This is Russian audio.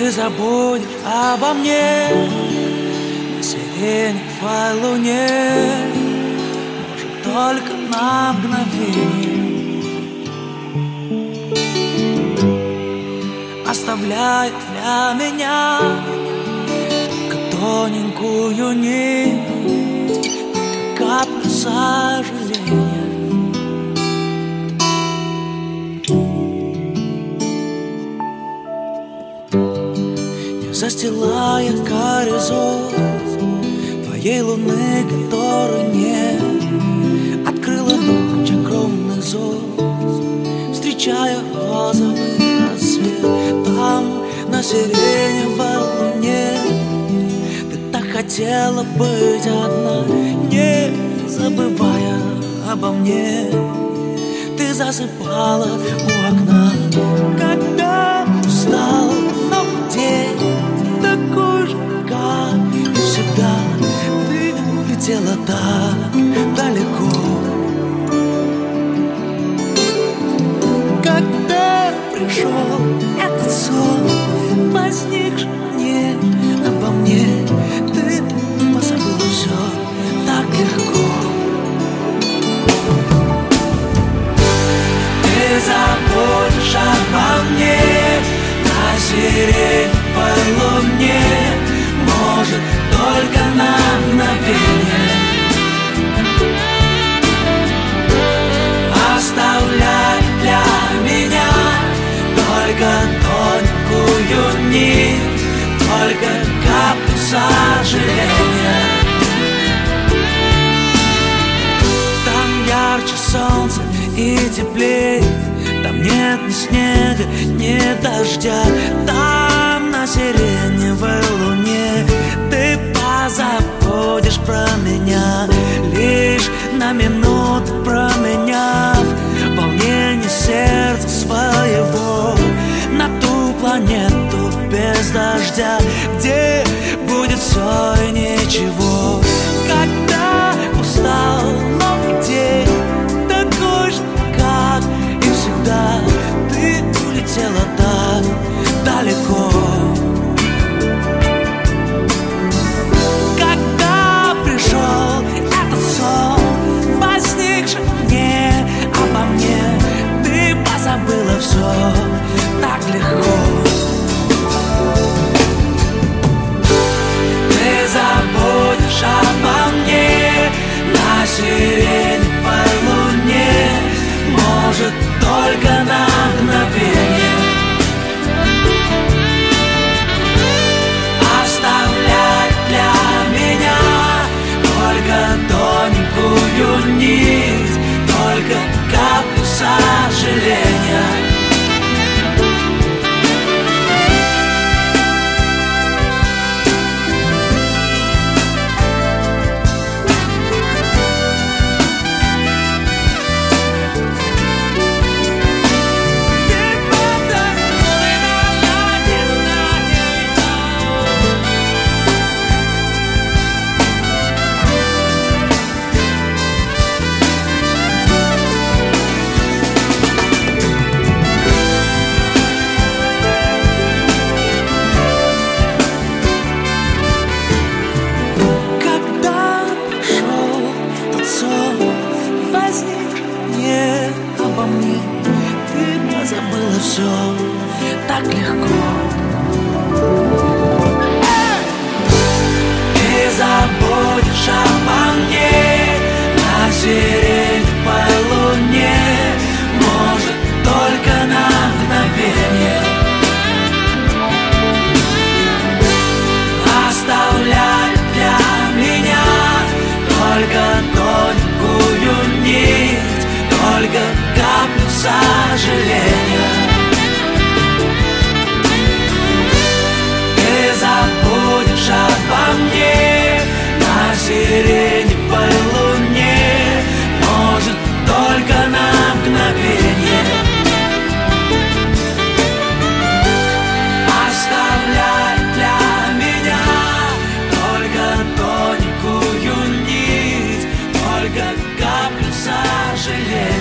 Ты забудешь обо мне на сиреневой луне, может, только на мгновение, оставляя для меня только тоненькую нить, каплю сожаления. Не застилая горизонт твоей луны, которой нет, открыла ночь огромных звезд, встречая розовый рассвет. Там, на сиреневой луне, ты так хотела быть одна, не забывая обо мне. Ты засыпала у окна, когда устал, но день такой же, как и всегда. Ты улетела так далеко. Когда пришел этот сон, возникший мне обо мне, ты позабыла все так легко. Ты забудешь обо мне на сиреневой луне, может, только на мгновение, оставляй для меня только тонкую нить, только каплю сожаления. Там ярче солнце и теплее, там нет ни снега, ни дождя. Там на сиреневой луне ты позабудешь про меня, лишь на минуту променяв волнение сердца своего на ту планету без дождя, где будет все и ничего. Когда устал новый день, такой же, как и всегда, ты улетела так далеко. Когда пришел этот сон, возникший мне обо мне, ты позабыла все так легко. Ты забудешь обо мне на сиреневой луне, может, только на мгновение, оставляй для меня только тоненькую нить, только каплю сожаления. Не обо мне, ты позабыла все так легко. Ты забудешь обо мне на сиреневой луне, может, только на мгновение, оставляй для меня только тонкую нить, только каплю сожаления. Ты забудешь обо мне на сиреневой луне, может, только на мгновение, оставляй для меня только тоненькую нить, только каплю сожаления.